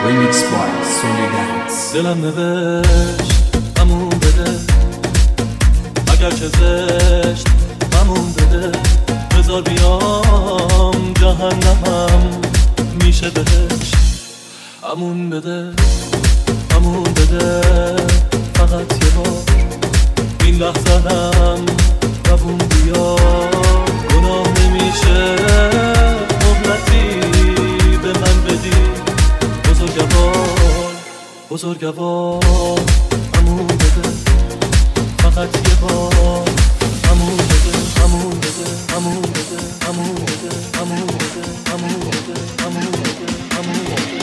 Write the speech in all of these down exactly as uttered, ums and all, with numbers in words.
Remix by Sony Dance. دلم نوشت همون بده، اگر چه زشت همون بده. بذار بیام جهنمم میشه بهش. همون بده همون بده، فقط یه بار این لحظنم روون بیا. گناه نمیشه مهلتی به من بدی بزرگوار بزرگوار. همون بده فقط یه بار. همون بده همون بده همون بده همون بده همون بده همون بده همون بده همون بده.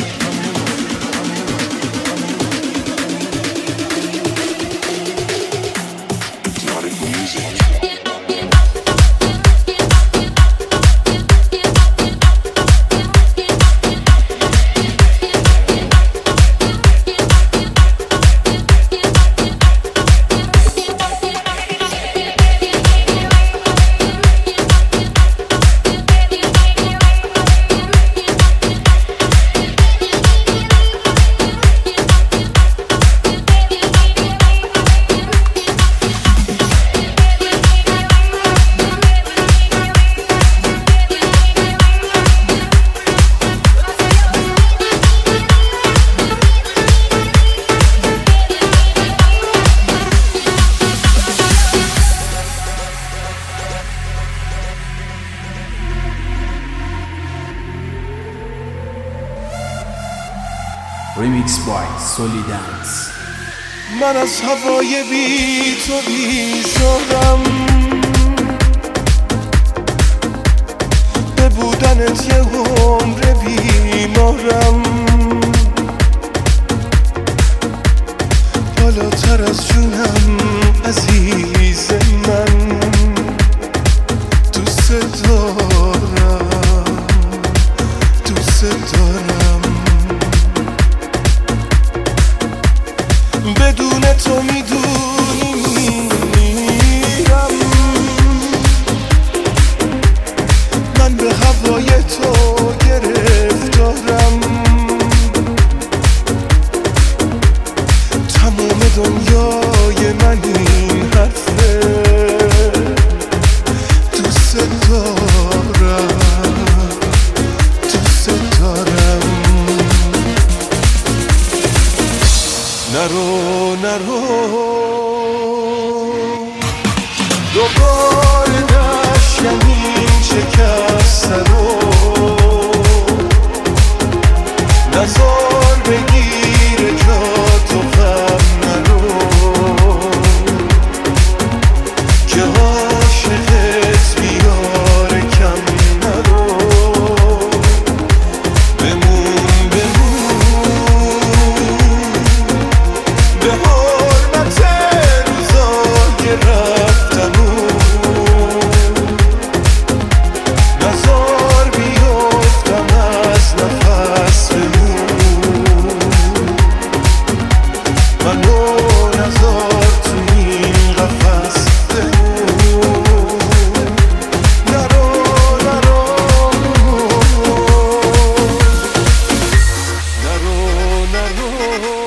Remix by Sony Dance. من از هوای بی تو بیزارم، به بودنت یه عمر بیمارم. بالاتر از جونم عزیز من، دوست دارم دوست دارم. بدون تو میدونی میرم، من به هوای تو گرفتارم. تمام دنیای من این حرفه، دوست دارم دوست دارم. نرو نرو دوباره نشنیم شکسته رو، نزار بگیره جا تو غم نرو، که عاشقت بیاره کم نرو. بمون بمون به حرمت روزای رفتنو، نزار بیفتم از نفس بمون. منو نزار تو این قفس بمون. نرو نرو نرو نرو.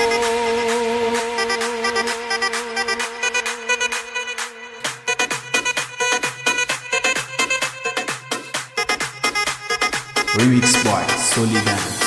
Remix by Sony Dance.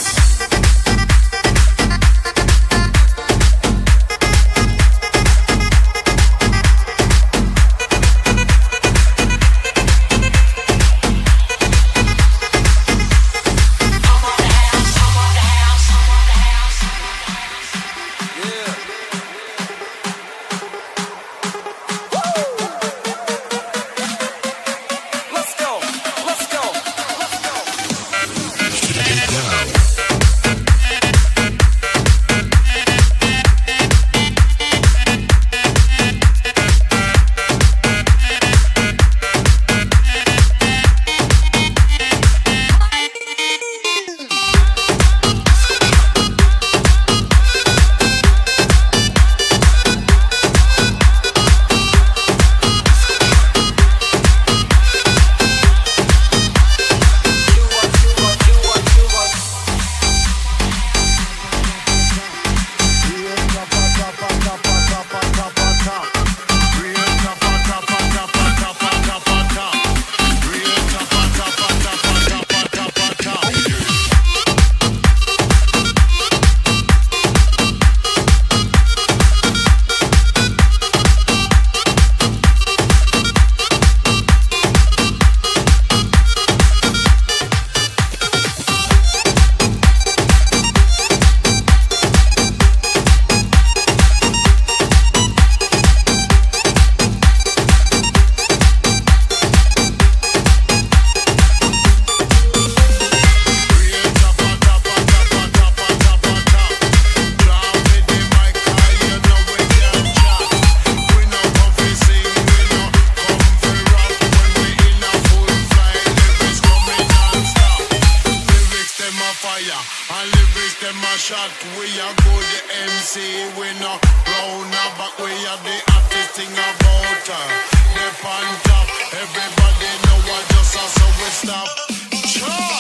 Let's go, let's go, let's go. And lyrics them a shot. We a go the M C. We no round a back. We are the hottest thing about her. The on top. Everybody know what just us, so we stop. Sure.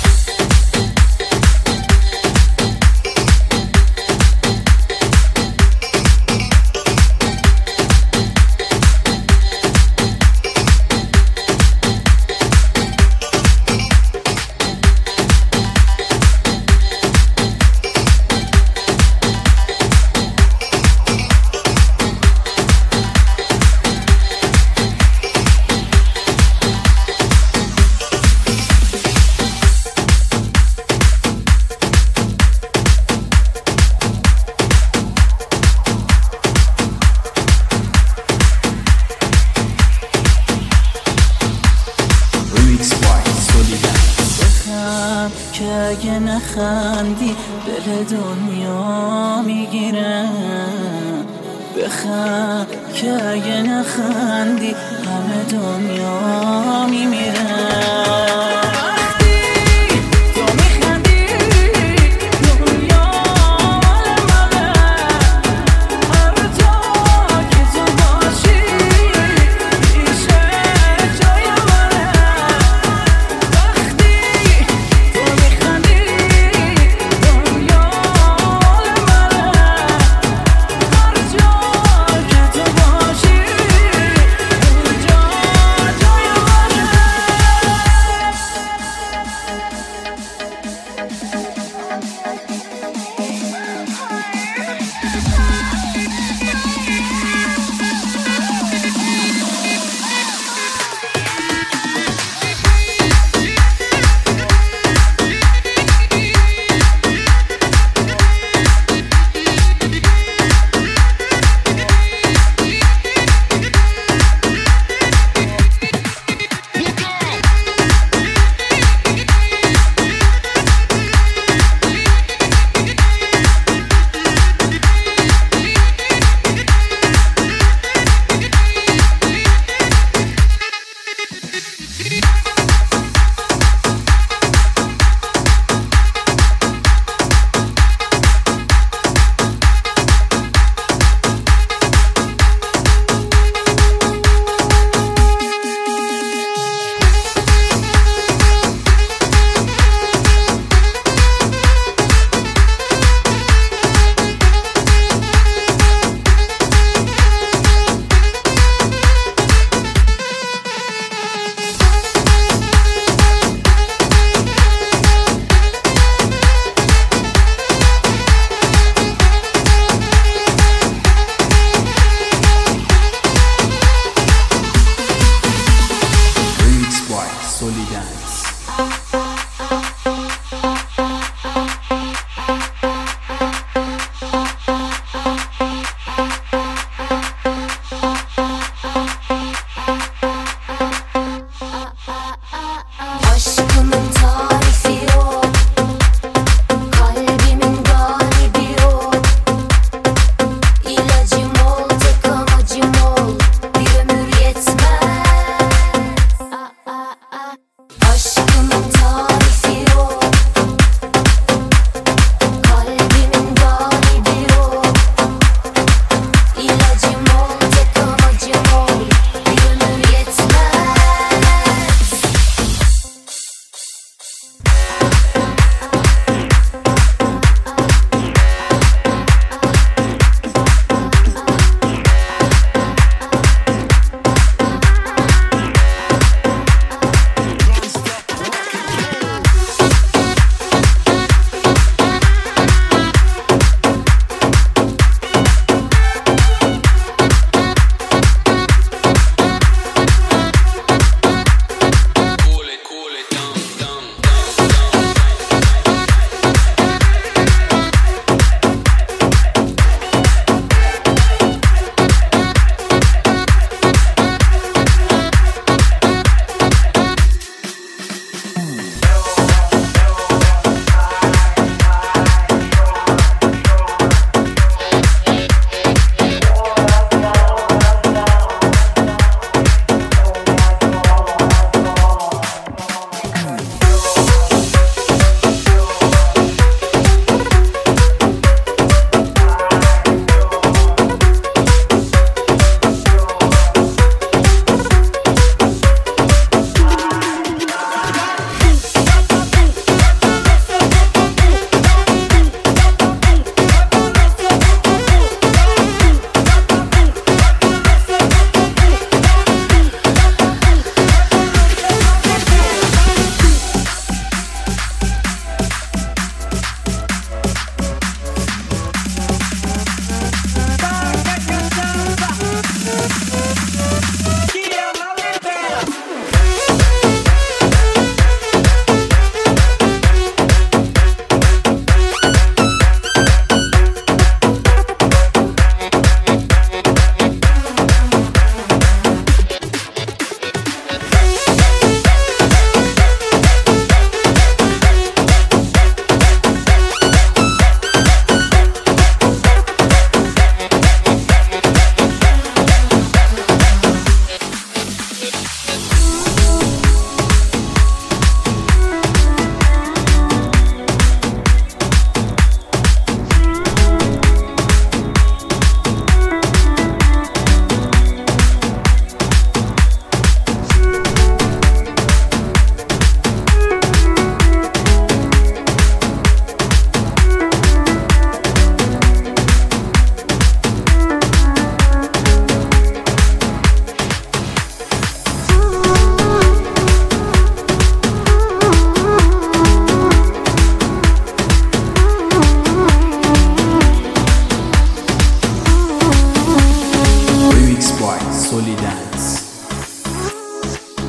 که اگه نخندی دل دنیا میگیرم، بخند که اگه نخندی همه دنیا میمیرم.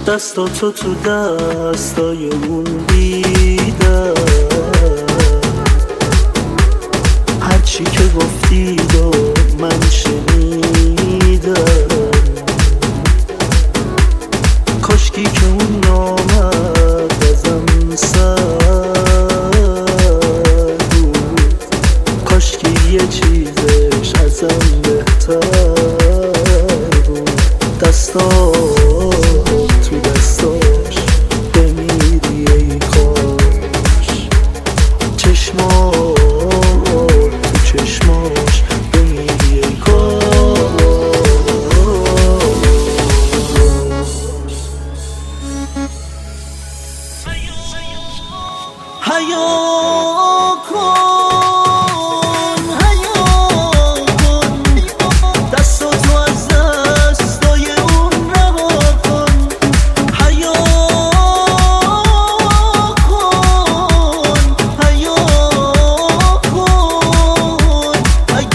دستاتو تو دستای اون دیدم، هرچی که گفتید و من شنیدم. کاشکی که اون نامد ازم سر بود، کاشکی یه چیزش ازم بهتر بود. دستا تو دستاش بمیری ای کاش، چشما تو چشماش بمیری ای کاش. حیا کن حیا کن، دستاتو از دستای اون رها کن. حیا کن حیا کن، اگه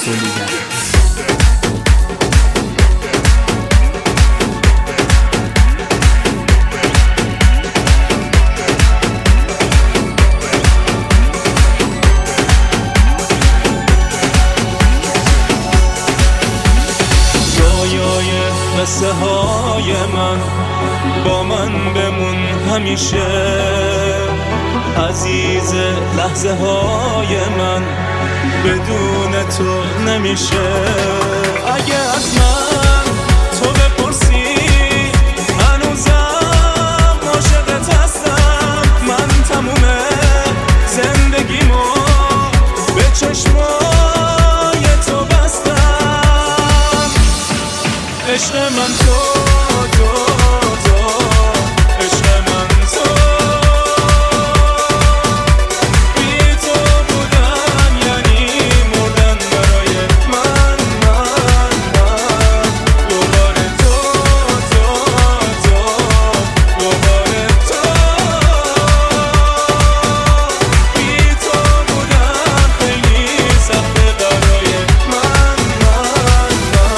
Solidance. قصه های من با من بمون همیشه، عزیز لحظه های من بدون تو نمیشه. اگه از من تو بپرسی هنوزم عاشقت هستم، من تموم زندگیمو به چشمای تو بستم. عشق من تو تو تو عشق من تو، بی تو بودن یعنی مردن برای من من من. دوباره تو تو تو دوباره تو، بی تو بودن خیلی سخته برای من من من.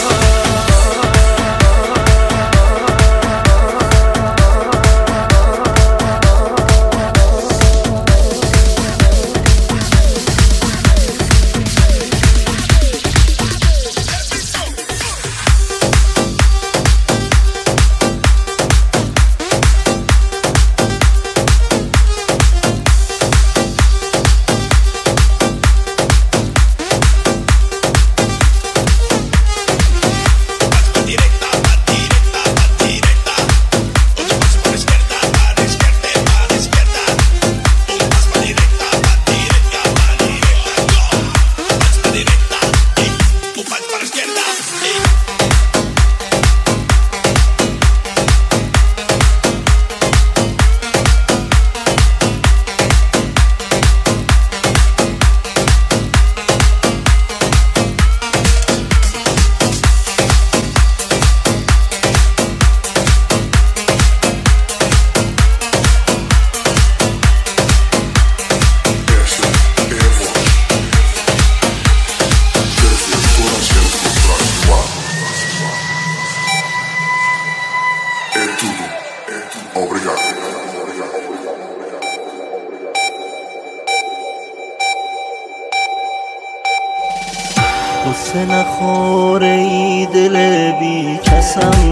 قصه نخوره ای دل بی کسم،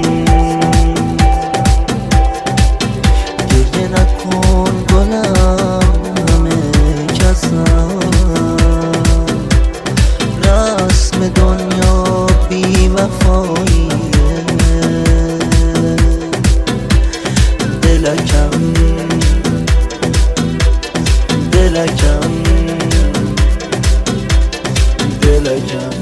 گریه نکن گلم همه کسم. رسم دنیا بی وفاییه، دلکم دلکم دلکم.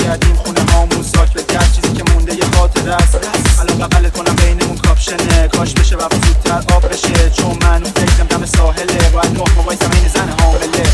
برگردیم خونه هامون ساک به در چیزی که مونده یه خاطره است. الان بغلت کنم بینمون کاپشنه، کاش بشه و زودتر آب بشه، چون من اون فکرم دم ساحله، باید نه ما وایسم این زن حامله.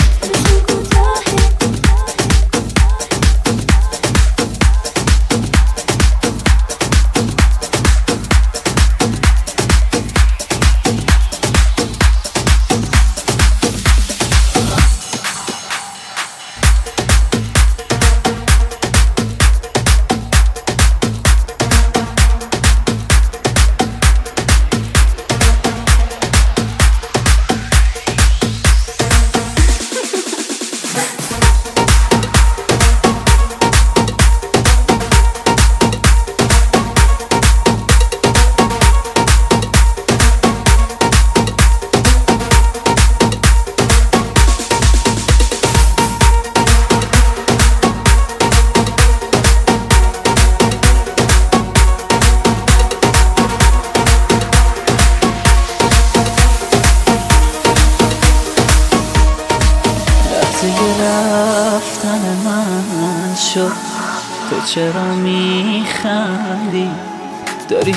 رفتن من شد، تو چرا میخندی؟ داری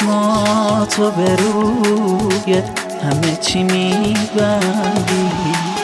چشماتو به روی همه چی میبندی.